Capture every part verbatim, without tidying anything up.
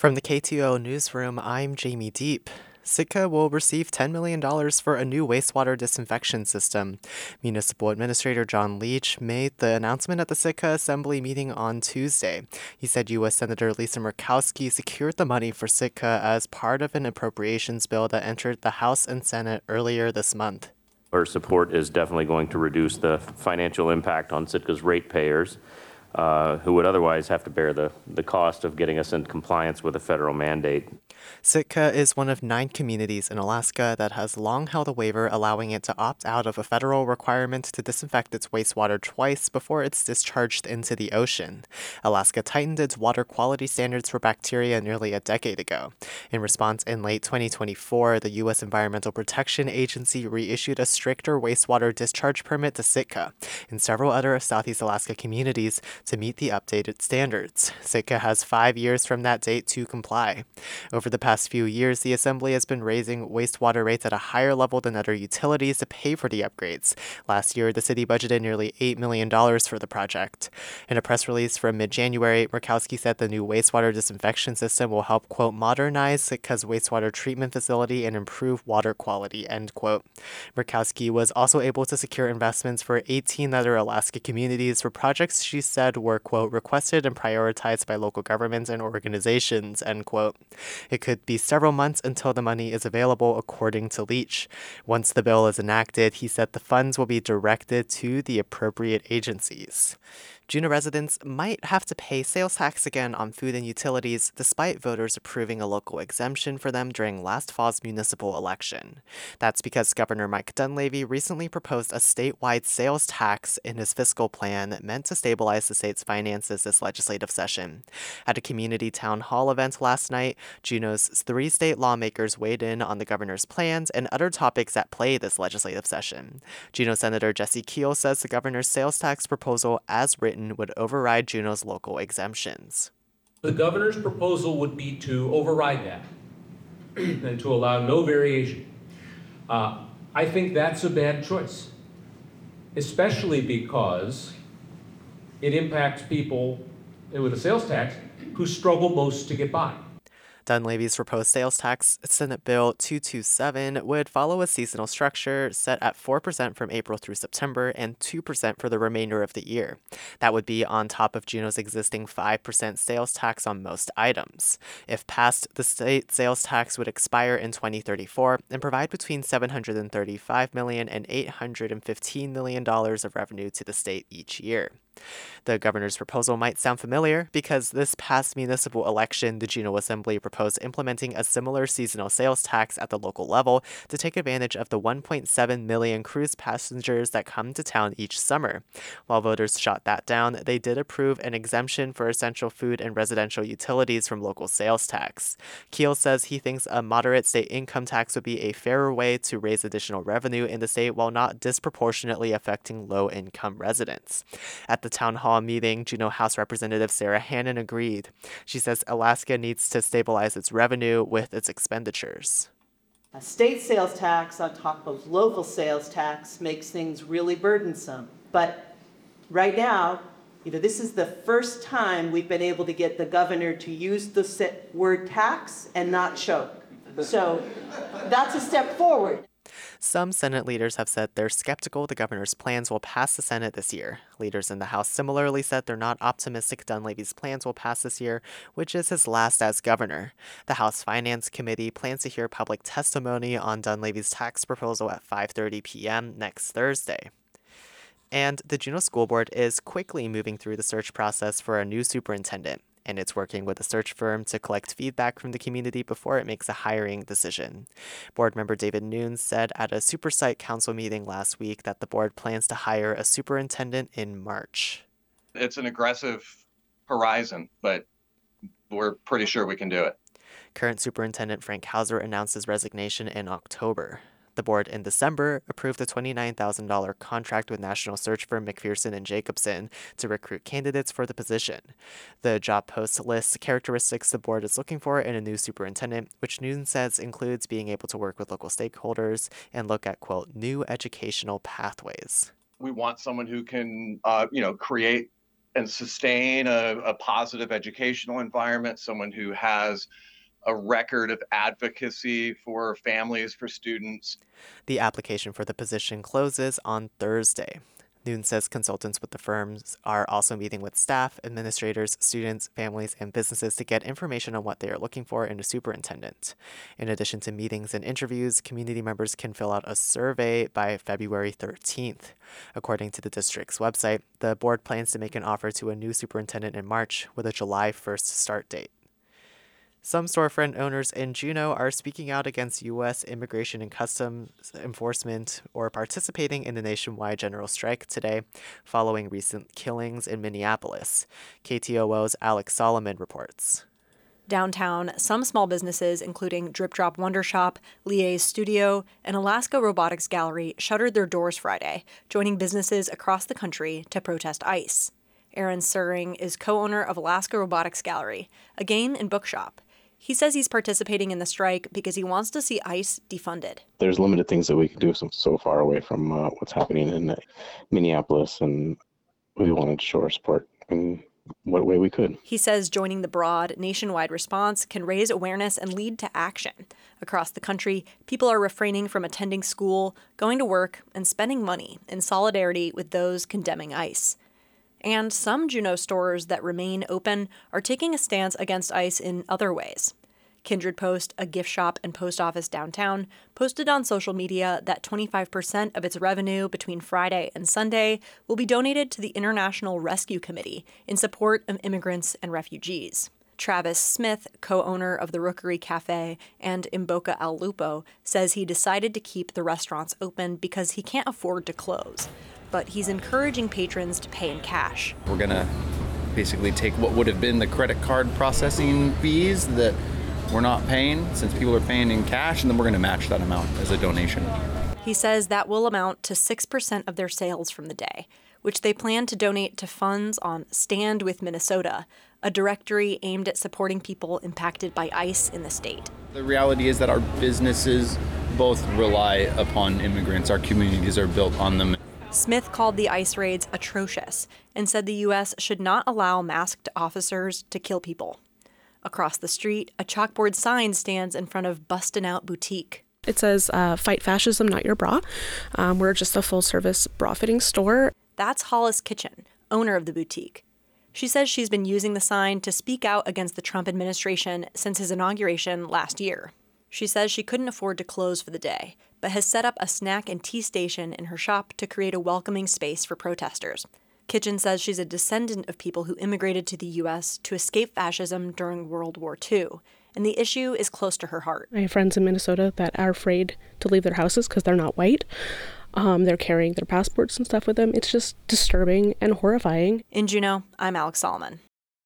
From the K T O newsroom, I'm Jamie Deep. Sitka will receive ten million dollars for a new wastewater disinfection system. Municipal Administrator John Leach made the announcement at the Sitka Assembly meeting on Tuesday. He said U S. Senator Lisa Murkowski secured the money for Sitka as part of an appropriations bill that entered the House and Senate earlier this month. Our support is definitely going to reduce the financial impact on Sitka's ratepayers, uh, who would otherwise have to bear the, the cost of getting us in compliance with a federal mandate. Sitka is one of nine communities in Alaska that has long held a waiver allowing it to opt out of a federal requirement to disinfect its wastewater twice before it's discharged into the ocean. Alaska tightened its water quality standards for bacteria nearly a decade ago. In response, in late twenty twenty-four, the U S. Environmental Protection Agency reissued a stricter wastewater discharge permit to Sitka and several other Southeast Alaska communities to meet the updated standards. Sitka has five years from that date to comply. Over the past few years, the Assembly has been raising wastewater rates at a higher level than other utilities to pay for the upgrades. Last year, the city budgeted nearly eight million dollars for the project. In a press release from mid-January, Murkowski said the new wastewater disinfection system will help, quote, modernize Sitka's wastewater treatment facility and improve water quality, end quote. Murkowski was also able to secure investments for eighteen other Alaska communities for projects she said were, quote, requested and prioritized by local governments and organizations, end quote. It could be several months until the money is available, according to Leach. Once the bill is enacted, he said the funds will be directed to the appropriate agencies. Juneau residents might have to pay sales tax again on food and utilities, despite voters approving a local exemption for them during last fall's municipal election. That's because Governor Mike Dunleavy recently proposed a statewide sales tax in his fiscal plan meant to stabilize the state's finances this legislative session. At a community town hall event last night, Juneau's three state lawmakers weighed in on the governor's plans and other topics at play this legislative session. Juneau Senator Jesse Keel says the governor's sales tax proposal, as written, would override Juneau's local exemptions. The governor's proposal would be to override that and to allow no variation. Uh, I think that's a bad choice, especially because it impacts people with a sales tax who struggle most to get by. Dunleavy's proposed sales tax, Senate Bill two twenty-seven, would follow a seasonal structure set at four percent from April through September and two percent for the remainder of the year. That would be on top of Juneau's existing five percent sales tax on most items. If passed, the state sales tax would expire in twenty thirty-four and provide between seven hundred thirty-five million dollars and eight hundred fifteen million dollars of revenue to the state each year. The governor's proposal might sound familiar because this past municipal election, the Juneau Assembly proposed implementing a similar seasonal sales tax at the local level to take advantage of the one point seven million cruise passengers that come to town each summer. While voters shot that down, they did approve an exemption for essential food and residential utilities from local sales tax. Keel says he thinks a moderate state income tax would be a fairer way to raise additional revenue in the state while not disproportionately affecting low-income residents. At the town hall meeting, Juneau House Representative Sarah Hannon agreed. She says Alaska needs to stabilize its revenue with its expenditures. A state sales tax on top of local sales tax makes things really burdensome. But right now, you know, this is the first time we've been able to get the governor to use the word tax and not choke. So that's a step forward. Some Senate leaders have said they're skeptical the governor's plans will pass the Senate this year. Leaders in the House similarly said they're not optimistic Dunleavy's plans will pass this year, which is his last as governor. The House Finance Committee plans to hear public testimony on Dunleavy's tax proposal at five thirty p.m. next Thursday. And the Juneau School Board is quickly moving through the search process for a new superintendent, and it's working with a search firm to collect feedback from the community before it makes a hiring decision. Board member David Nunes said at a Supersite Council meeting last week that the board plans to hire a superintendent in March. It's an aggressive horizon, but we're pretty sure we can do it. Current Superintendent Frank Hauser announced his resignation in October. The board in December approved a twenty-nine thousand dollars contract with national search firm McPherson and Jacobson to recruit candidates for the position. The job post lists characteristics the board is looking for in a new superintendent, which Nunes says includes being able to work with local stakeholders and look at, quote, new educational pathways. We want someone who can, uh, you know, create and sustain a, a positive educational environment, someone who has a record of advocacy for families, for students. The application for the position closes on Thursday. Noon says consultants with the firms are also meeting with staff, administrators, students, families, and businesses to get information on what they are looking for in a superintendent. In addition to meetings and interviews, community members can fill out a survey by February thirteenth. According to the district's website, the board plans to make an offer to a new superintendent in March with a July first start date. Some storefront owners in Juneau are speaking out against U S Immigration and Customs Enforcement or participating in the nationwide general strike today, following recent killings in Minneapolis. K T O O's Alex Solomon reports. Downtown, some small businesses, including Drip Drop Wonder Shop, Lia's Studio, and Alaska Robotics Gallery, shuttered their doors Friday, joining businesses across the country to protest ICE. Aaron Suring is co-owner of Alaska Robotics Gallery, a game and bookshop. He says he's participating in the strike because he wants to see ICE defunded. There's limited things that we can do so, so far away from uh, what's happening in uh, Minneapolis, and we wanted to show our support in what way we could. He says joining the broad, nationwide response can raise awareness and lead to action. Across the country, people are refraining from attending school, going to work, and spending money in solidarity with those condemning ICE. And some Juneau stores that remain open are taking a stance against ICE in other ways. Kindred Post, a gift shop and post office downtown, posted on social media that twenty-five percent of its revenue between Friday and Sunday will be donated to the International Rescue Committee in support of immigrants and refugees. Travis Smith, co-owner of the Rookery Cafe and Imboca Al Lupo, says he decided to keep the restaurants open because he can't afford to close. But he's encouraging patrons to pay in cash. We're going to basically take what would have been the credit card processing fees that we're not paying, since people are paying in cash, and then we're going to match that amount as a donation. He says that will amount to six percent of their sales from the day, which they plan to donate to funds on Stand With Minnesota, a directory aimed at supporting people impacted by ICE in the state. The reality is that our businesses both rely upon immigrants. Our communities are built on them. Smith called the ICE raids atrocious and said the U S should not allow masked officers to kill people. Across the street, a chalkboard sign stands in front of Bustin' Out Boutique. It says, uh, fight fascism, not your bra. Um, we're just a full-service bra-fitting store. That's Hollis Kitchen, owner of the boutique. She says she's been using the sign to speak out against the Trump administration since his inauguration last year. She says she couldn't afford to close for the day, but has set up a snack and tea station in her shop to create a welcoming space for protesters. Kitchen says she's a descendant of people who immigrated to the U S to escape fascism during World War Two, and the issue is close to her heart. I have friends in Minnesota that are afraid to leave their houses because they're not white. Um, they're carrying their passports and stuff with them. It's just disturbing and horrifying. In Juneau, I'm Alex Solomon.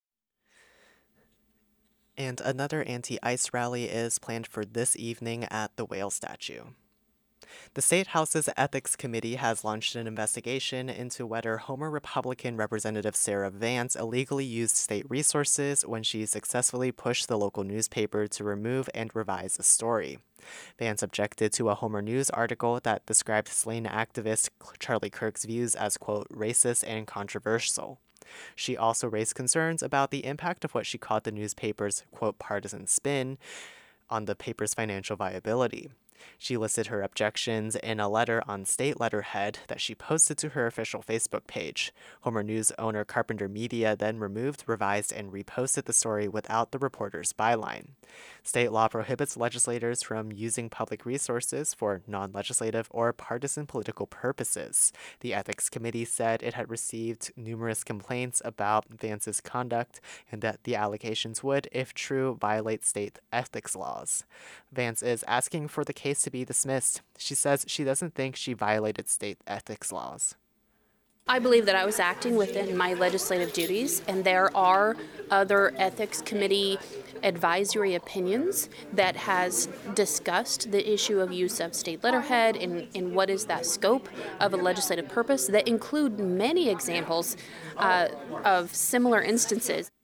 And another anti-ICE rally is planned for this evening at the Whale statue. The State House's Ethics Committee has launched an investigation into whether Homer Republican Representative Sarah Vance illegally used state resources when she successfully pushed the local newspaper to remove and revise a story. Vance objected to a Homer News article that described slain activist Charlie Kirk's views as, quote, racist and controversial. She also raised concerns about the impact of what she called the newspaper's, quote, partisan spin on the paper's financial viability. She listed her objections in a letter on state letterhead that she posted to her official Facebook page. Homer News owner Carpenter Media then removed, revised, and reposted the story without the reporter's byline. State law prohibits legislators from using public resources for non-legislative or partisan political purposes. The Ethics Committee said it had received numerous complaints about Vance's conduct and that the allegations would, if true, violate state ethics laws. Vance is asking for the case to be dismissed. She says she doesn't think she violated state ethics laws. I believe that I was acting within my legislative duties, and there are other ethics committee advisory opinions that has discussed the issue of use of state letterhead and, and what is that scope of a legislative purpose that include many examples uh, of similar instances.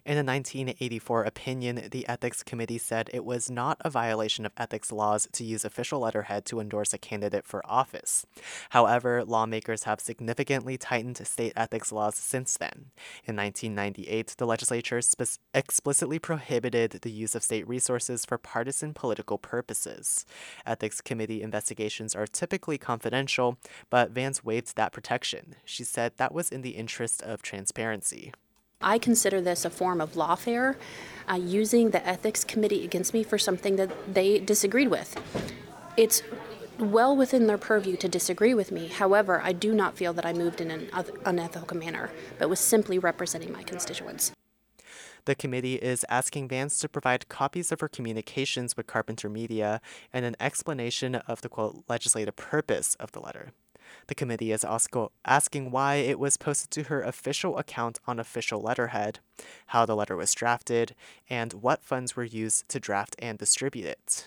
In a nineteen eighty-four opinion, the Ethics Committee said it was not a violation of ethics laws to use official letterhead to endorse a candidate for office. However, lawmakers have significantly tightened state ethics laws since then. In nineteen ninety-eight, the legislature spe- explicitly prohibited the use of state resources for partisan political purposes. Ethics Committee investigations are typically confidential, but Vance waived that protection. She said that was in the interest of transparency. I consider this a form of lawfare, uh, using the ethics committee against me for something that they disagreed with. It's well within their purview to disagree with me. However, I do not feel that I moved in an unethical manner, but was simply representing my constituents. The committee is asking Vance to provide copies of her communications with Carpenter Media and an explanation of the, quote, legislative purpose of the letter. The committee is also asking why it was posted to her official account on official letterhead, how the letter was drafted, and what funds were used to draft and distribute it.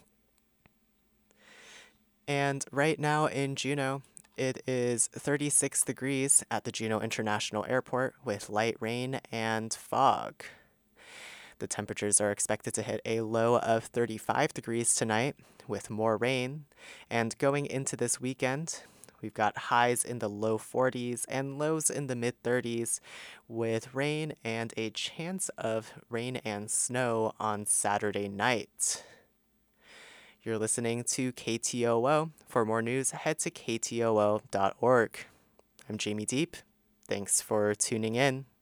And right now in Juneau, it is thirty-six degrees at the Juneau International Airport with light rain and fog. The temperatures are expected to hit a low of thirty-five degrees tonight with more rain. And going into this weekend, we've got highs in the low forties and lows in the mid thirties with rain and a chance of rain and snow on Saturday night. You're listening to K T O O. For more news, head to K T O O dot org. I'm Jamie Deep. Thanks for tuning in.